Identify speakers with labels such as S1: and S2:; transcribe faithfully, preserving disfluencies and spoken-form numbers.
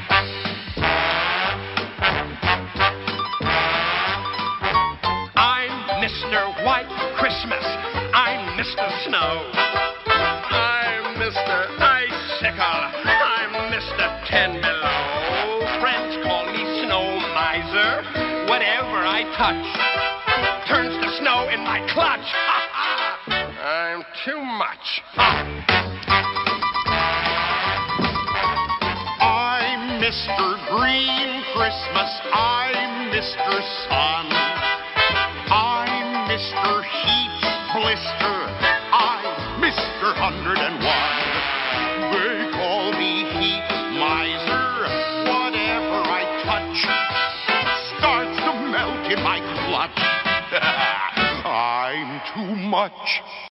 S1: I'm Mister White Christmas. I'm Mister Snow. I'm Mister Icicle. I'm Mister Ten Below. Friends call me Snow Miser. Whatever I touch turns to snow in my clutch. I'm too much.
S2: I'm Mister Green Christmas. I'm Mister Sun. I'm Mister Heat Blister. I'm Mister Hundred and One. They call me Heat Miser. Whatever I touch starts to melt in my clutch. I'm too much.